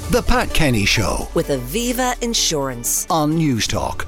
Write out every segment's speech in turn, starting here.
The Pat Kenny Show with Aviva Insurance on News Talk.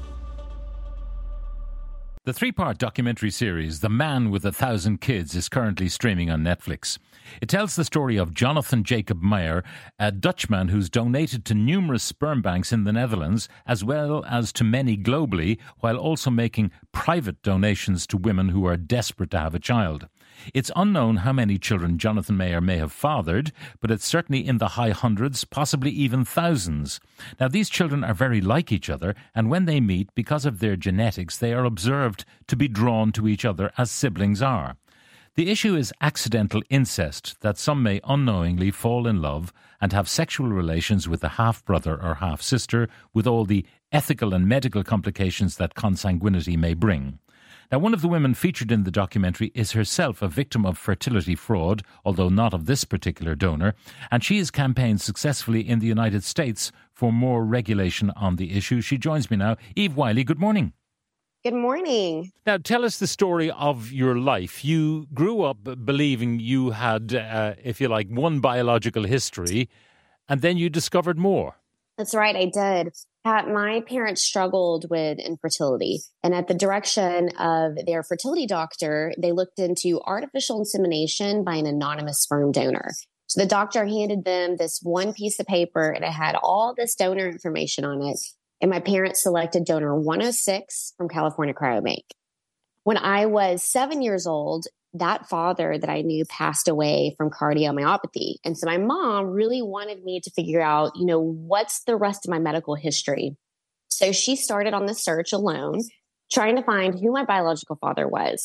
The three-part documentary series, The Man with 1,000 Kids, is currently streaming on Netflix. It tells the story of Jonathan Jacob Meyer, a Dutchman who's donated to numerous sperm banks in the Netherlands, as well as to many globally, while also making private donations to women who are desperate to have a child. It's unknown how many children Jonathan Meyer may have fathered, but it's certainly in the high hundreds, possibly even thousands. Now, these children are very like each other, and when they meet, because of their genetics, they are observed to be drawn to each other as siblings are. The issue is accidental incest, that some may unknowingly fall in love and have sexual relations with a half-brother or half-sister, with all the ethical and medical complications that consanguinity may bring. Now, one of the women featured in the documentary is herself a victim of fertility fraud, although not of this particular donor, and she has campaigned successfully in the United States for more regulation on the issue. She joins me now. Eve Wiley, good morning. Good morning. Now, tell us the story of your life. You grew up believing you had, if you like, one biological history, and then you discovered more. That's right, I did. Pat, my parents struggled with infertility, and at the direction of their fertility doctor, they looked into artificial insemination by an anonymous sperm donor. So the doctor handed them this one piece of paper, and it had all this donor information on it. And my parents selected donor 106 from California Cryobank. When I was 7 years old, that father that I knew passed away from cardiomyopathy. And so my mom really wanted me to figure out, what's the rest of my medical history? So she started on the search alone, trying to find who my biological father was.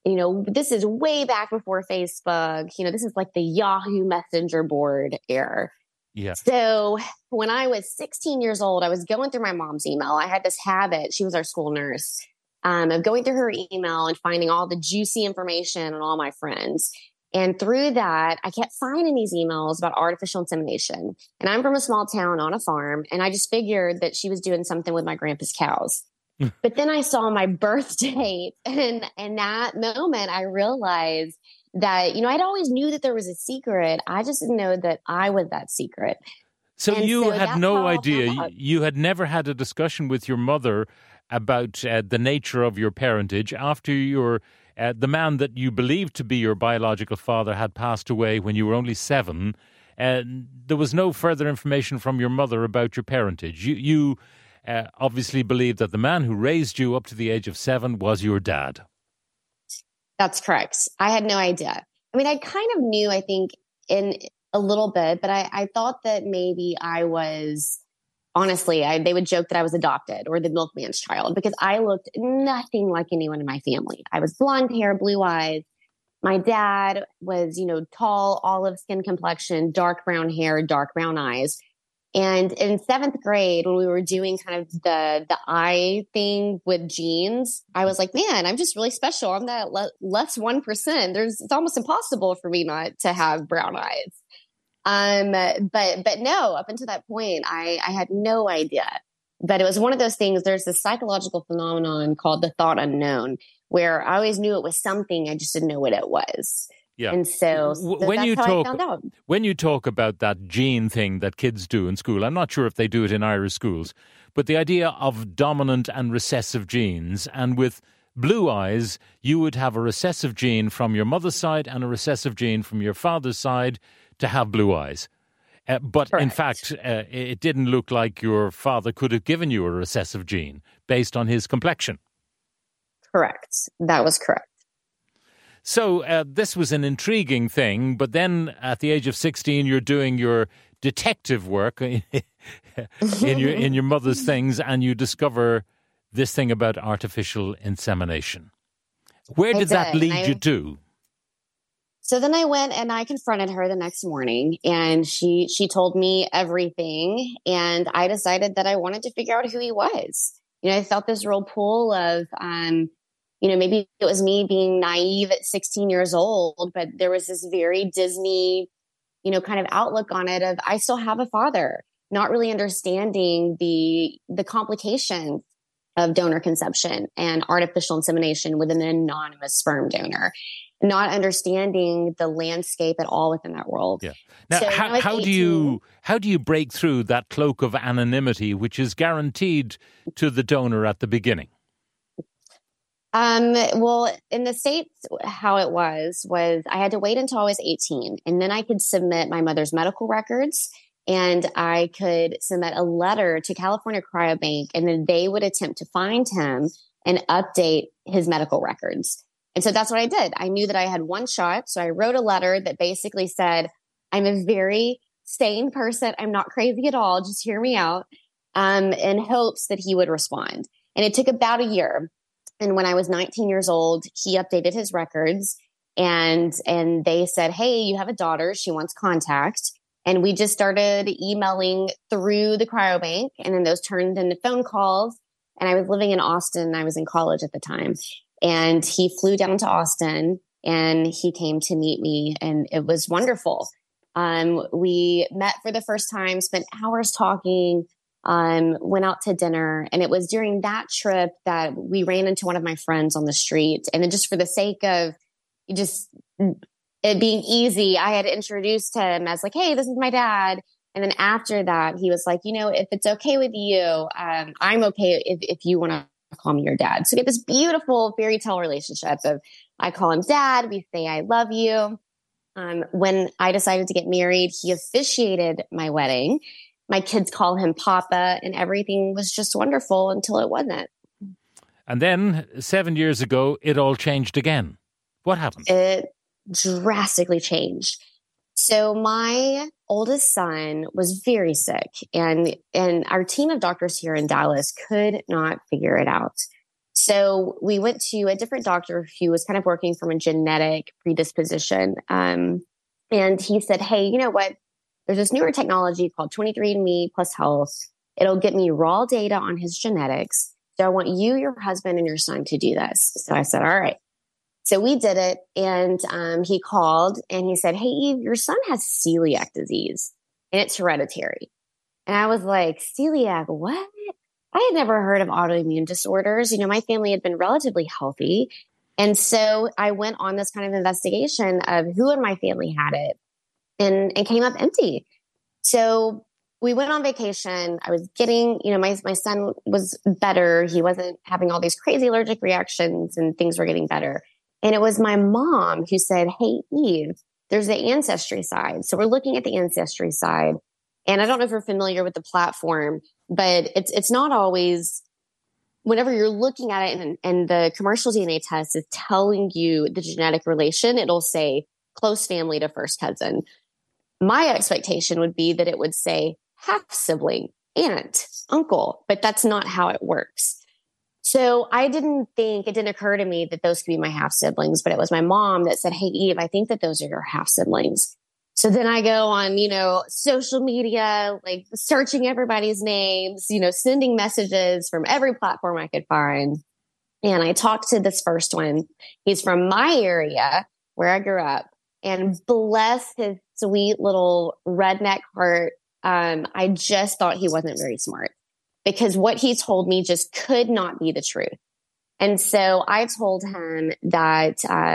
This is way back before Facebook. This is like the Yahoo Messenger board era. Yeah. So when I was 16 years old, I was going through my mom's email. I had this habit. She was our school nurse. Of going through her email and finding all the juicy information on all my friends. And through that, I kept finding these emails about artificial insemination. And I'm from a small town on a farm, and I just figured that she was doing something with my grandpa's cows. But then I saw my birth date, and in that moment, I realized that, I'd always knew that there was a secret. I just didn't know that I was that secret. So you had no idea. You had never had a discussion with your mother about the nature of your parentage after the man that you believed to be your biological father had passed away when you were only 7. And there was no further information from your mother about your parentage. You obviously believed that the man who raised you up to the age of 7 was your dad. That's correct. I had no idea. I mean, I kind of knew, I think, in a little bit, but I thought that maybe I was... Honestly, they would joke that I was adopted or the milkman's child because I looked nothing like anyone in my family. I was blonde hair, blue eyes. My dad was, tall, olive skin complexion, dark brown hair, dark brown eyes. And in 7th grade, when we were doing kind of the eye thing with genes, I was like, man, I'm just really special. I'm that less 1%. It's almost impossible for me not to have brown eyes. But no, up until that point, I had no idea. But it was one of those things. There's this psychological phenomenon called the thought unknown, where I always knew it was something. I just didn't know what it was. Yeah. And so that's how I found out. When you talk about that gene thing that kids do in school, I'm not sure if they do it in Irish schools, but the idea of dominant and recessive genes, and with blue eyes, you would have a recessive gene from your mother's side and a recessive gene from your father's side to have blue eyes. But Correct. in fact, it didn't look like your father could have given you a recessive gene based on his complexion. Correct. That was correct. So this was an intriguing thing, but then at the age of 16, you're doing your detective work in your mother's things, and you discover this thing about artificial insemination. Where did that lead you to? So then I went and I confronted her the next morning, and she told me everything. And I decided that I wanted to figure out who he was. I felt this real pull of, maybe it was me being naive at 16 years old, but there was this very Disney, kind of outlook on it of, I still have a father, not really understanding the complications of donor conception and artificial insemination with an anonymous sperm donor. not understanding the landscape at all within that world. Yeah. Now, So when I was how do 18 you break through that cloak of anonymity, which is guaranteed to the donor at the beginning? Well, in the States, how it was I had to wait until I was 18, and then I could submit my mother's medical records, and I could submit a letter to California Cryobank, and then they would attempt to find him and update his medical records. And so that's what I did. I knew that I had one shot. So I wrote a letter that basically said, I'm a very sane person. I'm not crazy at all. Just hear me out, in hopes that he would respond. And it took about a year. And when I was 19 years old, he updated his records and they said, hey, you have a daughter. She wants contact. And we just started emailing through the cryobank. And then those turned into phone calls. And I was living in Austin. I was in college at the time. And he flew down to Austin and he came to meet me. And it was wonderful. We met for the first time, spent hours talking, went out to dinner. And it was during that trip that we ran into one of my friends on the street. And then just for the sake of just it being easy, I had introduced him as like, hey, this is my dad. And then after that, he was like, if it's okay with you, I'm okay if you want to call me your dad. So we get this beautiful fairy tale relationship of I call him dad. We say, I love you. When I decided to get married, he officiated my wedding. My kids call him Papa, and everything was just wonderful until it wasn't. And then 7 years ago, it all changed again. What happened? It drastically changed. So my oldest son was very sick, and our team of doctors here in Dallas could not figure it out. So we went to a different doctor who was kind of working from a genetic predisposition. And he said, hey, you know what? There's this newer technology called 23andMe plus Health. It'll get me raw data on his genetics. So I want you, your husband, and your son to do this. So I said, all right. So we did it. And he called and he said, hey, Eve, your son has celiac disease and it's hereditary. And I was like, celiac, what? I had never heard of autoimmune disorders. My family had been relatively healthy. And so I went on this kind of investigation of who in my family had it and came up empty. So we went on vacation. I was getting, my son was better. He wasn't having all these crazy allergic reactions and things were getting better. And it was my mom who said, hey, Eve, there's the Ancestry side. So we're looking at the Ancestry side. And I don't know if you're familiar with the platform, but it's not always, whenever you're looking at it and the commercial DNA test is telling you the genetic relation, it'll say close family to first cousin. My expectation would be that it would say half sibling, aunt, uncle, but that's not how it works. So it didn't occur to me that those could be my half siblings, but it was my mom that said, hey, Eve, I think that those are your half siblings. So then I go on, social media, like searching everybody's names, sending messages from every platform I could find. And I talked to this first one. He's from my area where I grew up, and bless his sweet little redneck heart. I just thought he wasn't very smart because what he told me just could not be the truth. And so I told him that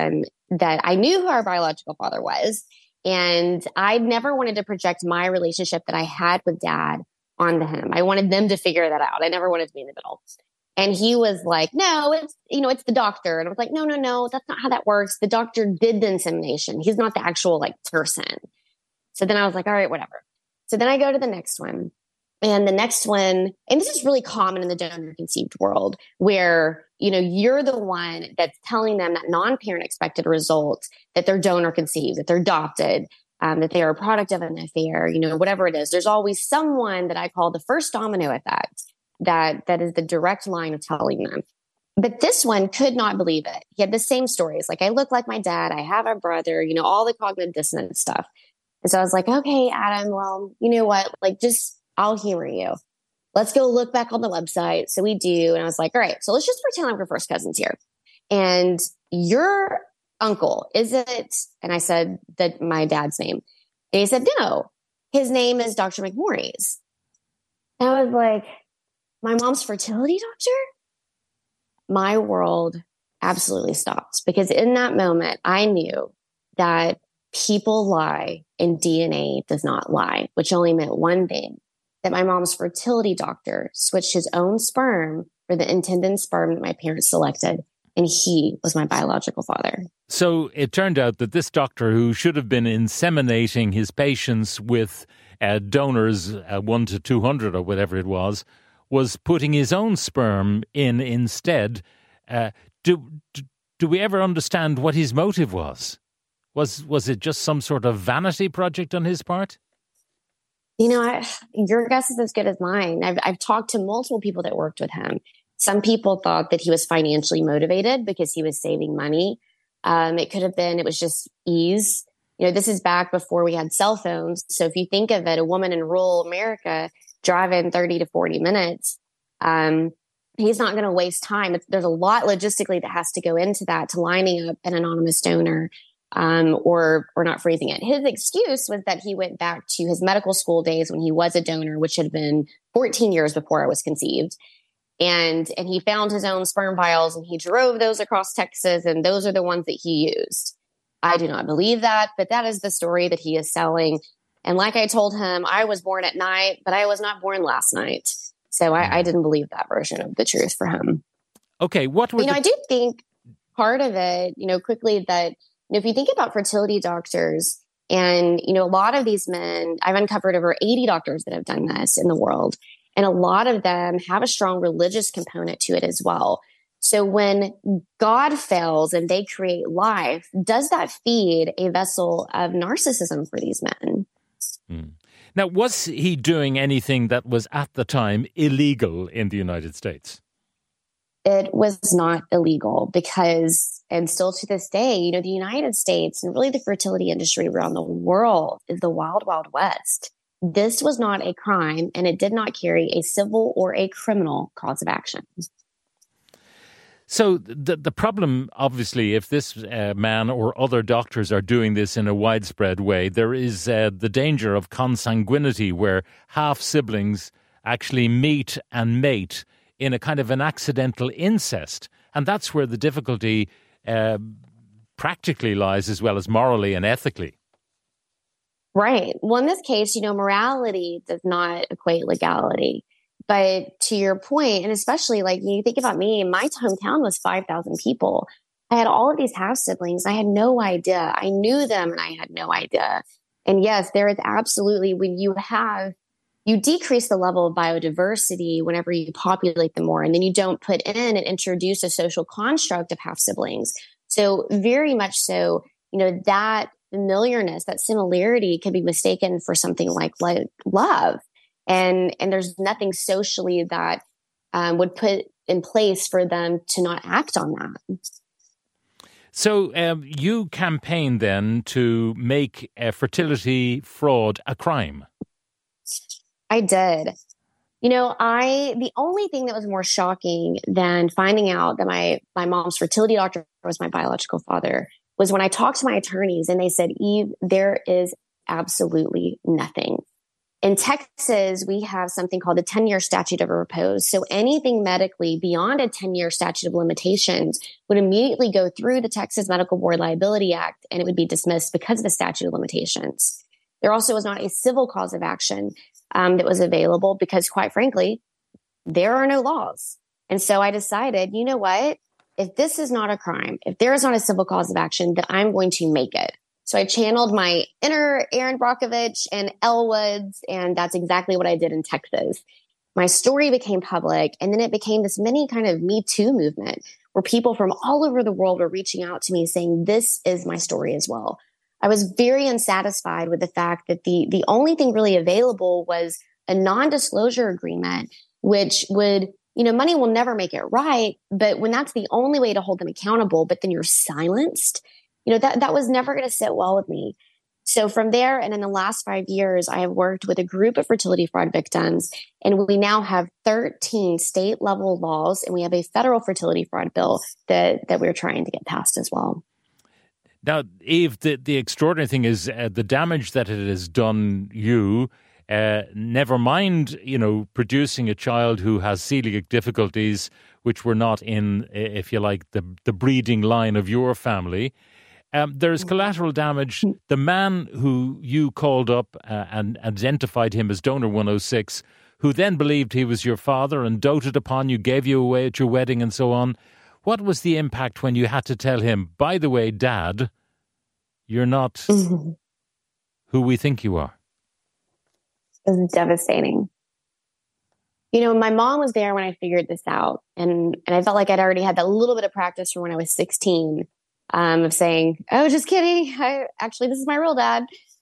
I knew who our biological father was. And I never wanted to project my relationship that I had with dad onto him. I wanted them to figure that out. I never wanted to be in the middle. And he was like, no, it's the doctor. And I was like, no, that's not how that works. The doctor did the insemination. He's not the actual person. So then I was like, all right, whatever. So then I go to the next one. And the next one, and this is really common in the donor conceived world, where, you're the one that's telling them that non-parent expected result, that they're donor conceived, that they're adopted, that they are a product of an affair, whatever it is. There's always someone that I call the first domino at that is the direct line of telling them. But this one could not believe it. He had the same stories. Like, I look like my dad. I have a brother, all the cognitive dissonance stuff. And so I was like, okay, Adam, well, you know what? I'll humor you. Let's go look back on the website. So we do. And I was like, all right, so let's just pretend like we're first cousins here. And your uncle, is it? And I said that my dad's name. And he said, no, his name is Dr. McMorris. And I was like, my mom's fertility doctor? My world absolutely stopped, because in that moment, I knew that people lie and DNA does not lie, which only meant one thing, that my mom's fertility doctor switched his own sperm for the intended sperm that my parents selected, and he was my biological father. So it turned out that this doctor, who should have been inseminating his patients with donors 1 to 200 or whatever it was putting his own sperm in instead. Do we ever understand what his motive was? Was it just some sort of vanity project on his part? You know, your guess is as good as mine. I've talked to multiple people that worked with him. Some people thought that he was financially motivated because he was saving money. It could have been, it was just ease. You know, this is back before we had cell phones. So if you think of it, a woman in rural America driving 30 to 40 minutes, he's not going to waste time. There's a lot logistically that has to go into that, to lining up an anonymous donor, or not phrasing it. His excuse was that he went back to his medical school days when he was a donor, which had been 14 years before I was conceived. And he found his own sperm vials and he drove those across Texas, and those are the ones that he used. I do not believe that, but that is the story that he is selling. And like I told him, I was born at night, but I was not born last night. So I didn't believe that version of the truth for him. Okay, what were I do think part of it, quickly, that if you think about fertility doctors, and a lot of these men, I've uncovered over 80 doctors that have done this in the world, and a lot of them have a strong religious component to it as well. So when God fails and they create life, does that feed a vessel of narcissism for these men? Now, was he doing anything that was at the time illegal in the United States? It was not illegal because, and still to this day, the United States and really the fertility industry around the world is the wild, wild west. This was not a crime, and it did not carry a civil or a criminal cause of action. So the problem, obviously, if this man or other doctors are doing this in a widespread way, there is the danger of consanguinity, where half siblings actually meet and mate in a kind of an accidental incest. And that's where the difficulty practically lies, as well as morally and ethically. Right. Well, in this case, morality does not equate legality. But to your point, and especially like you think about me, my hometown was 5,000 people. I had all of these half siblings. I had no idea. I knew them and I had no idea. And yes, there is absolutely, when you decrease the level of biodiversity whenever you populate them more, and then you don't put in and introduce a social construct of half siblings. So very much so, that familiarness, that similarity can be mistaken for something like love. And there's nothing socially that would put in place for them to not act on that. So you campaigned then to make fertility fraud a crime. I did. The only thing that was more shocking than finding out that my mom's fertility doctor was my biological father was when I talked to my attorneys and they said, Eve, there is absolutely nothing. In Texas, we have something called the 10-year statute of repose. So anything medically beyond a 10-year statute of limitations would immediately go through the Texas Medical Board Liability Act, and it would be dismissed because of the statute of limitations. There also was not a civil cause of action that was available because, quite frankly, there are no laws. And so I decided, you know what? If this is not a crime, if there is not a civil cause of action, then I'm going to make it. So I channeled my inner Erin Brockovich and Elle Woods, and that's exactly what I did in Texas. My story became public, and then it became this mini kind of Me Too movement where people from all over the world were reaching out to me saying, this is my story as well. I was very unsatisfied with the fact that the only thing really available was a non-disclosure agreement, which would, money will never make it right. But when that's the only way to hold them accountable, but then you're silenced, that was never going to sit well with me. So from there, and in the last 5 years, I have worked with a group of fertility fraud victims, and we now have 13 state level laws, and we have a federal fertility fraud bill that we're trying to get passed as well. Now, Eve, the extraordinary thing is the damage that it has done you, never mind, producing a child who has celiac difficulties, which were not in, if you like, the breeding line of your family. There's collateral damage. The man who you called up and identified him as donor 106, who then believed he was your father and doted upon you, gave you away at your wedding and so on. What was the impact when you had to tell him, by the way, Dad, you're not who we think you are? It was devastating. You know, my mom was there when I figured this out. And I felt like I'd already had that little bit of practice from when I was 16 of saying, oh, just kidding. Actually, this is my real dad.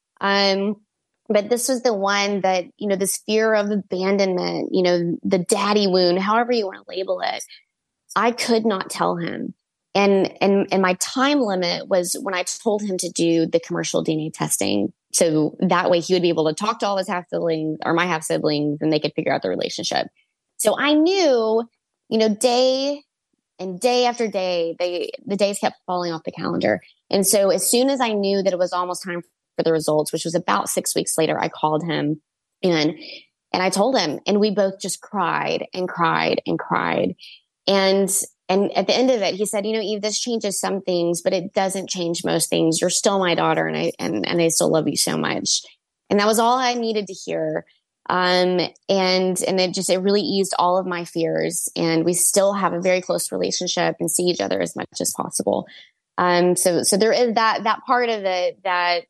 But this was the one that, you know, this fear of abandonment, you know, the daddy wound, however you want to label it, I could not tell him. And my time limit was when I told him to do the commercial DNA testing. So that way he would be able to talk to all his half siblings or my half siblings and they could figure out the relationship. So I knew, you know, day after day, the days kept falling off the calendar. And so as soon as I knew that it was almost time for the results, which was about 6 weeks later, I called him and I told him, and we both just cried and cried and cried. And at the end of it, he said, you know, Eve, this changes some things, but it doesn't change most things. You're still my daughter. And I still love you so much. And that was all I needed to hear. And it really eased all of my fears. And we still have a very close relationship and see each other as much as possible. So there is that part of it that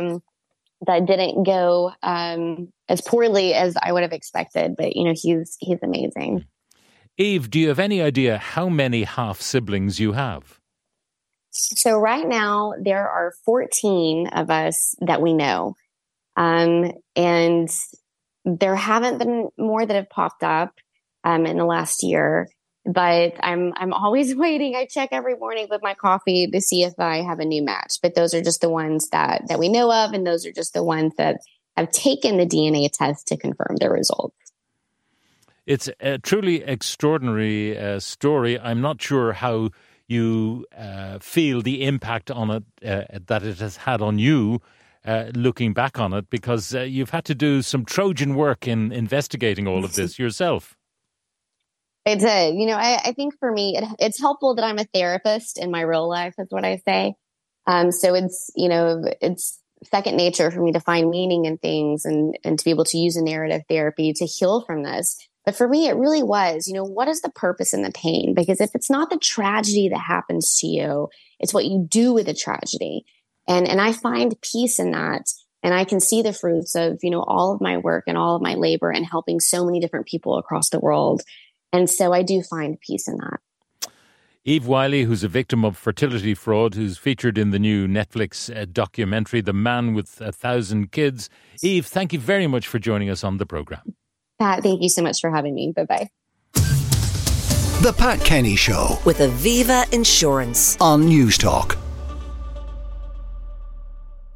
didn't go, as poorly as I would have expected, but you know, he's amazing. Eve, do you have any idea how many half siblings you have? So right now there are 14 of us that we know. And there haven't been more that have popped up, in the last year, but I'm always waiting. I check every morning with my coffee to see if I have a new match, but those are just the ones that we know of. And those are just the ones that have taken the DNA test to confirm their results. It's a truly extraordinary story. I'm not sure how you feel the impact on it that it has had on you, looking back on it, because you've had to do some Trojan work in investigating all of this yourself. It did. You know, I think for me, it's helpful that I'm a therapist in my real life, is what I say. So it's, you know, it's second nature for me to find meaning in things and to be able to use a narrative therapy to heal from this. But for me, it really was, you know, what is the purpose in the pain? Because if it's not the tragedy that happens to you, it's what you do with the tragedy. And I find peace in that. And I can see the fruits of, you know, all of my work and all of my labor and helping so many different people across the world. And so I do find peace in that. Eve Wiley, who's a victim of fertility fraud, who's featured in the new Netflix documentary, The Man with 1,000 Kids. Eve, thank you very much for joining us on the programme. Pat, thank you so much for having me. Bye-bye. The Pat Kenny Show with Aviva Insurance on News Talk.